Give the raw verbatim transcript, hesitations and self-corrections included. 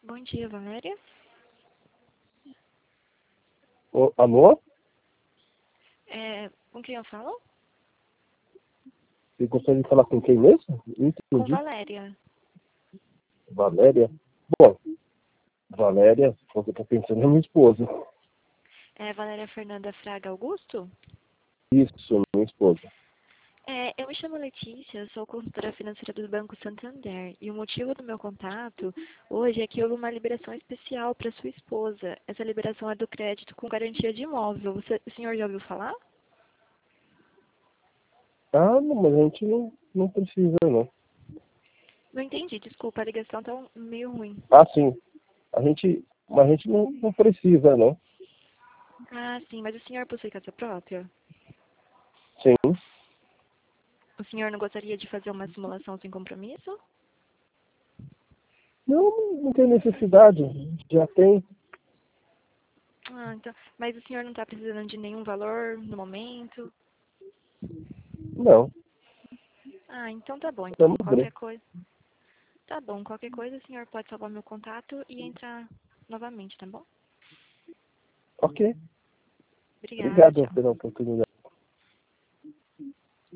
Bom dia, Valéria. Ô, alô? É, com quem eu falo? Você gostaria de falar com quem mesmo? Não Com entendi. Valéria. Valéria? Bom, Valéria, você está pensando na minha esposa. É Valéria Fernanda Fraga Augusto? Isso, minha esposa. É, eu me chamo Letícia, eu sou consultora financeira do Banco Santander. E o motivo do meu contato hoje é que houve uma liberação especial para sua esposa. Essa liberação é do crédito com garantia de imóvel. Você, o senhor já ouviu falar? Ah, não, mas a gente não, não precisa, não. Não entendi, desculpa, a ligação tá um- meio ruim. Ah, sim. A gente, mas a gente não, não precisa, não. Ah, sim, mas o senhor possui casa própria? Sim. O senhor não gostaria de fazer uma simulação sem compromisso? Não, não tem necessidade. Já tem. Ah, então, mas o senhor não está precisando de nenhum valor no momento? Não. Ah, então tá bom. Então, Estamos bem. qualquer coisa. Tá bom, qualquer coisa o senhor pode salvar meu contato e entrar novamente, tá bom? Ok. Obrigada, Obrigado tchau. pela oportunidade.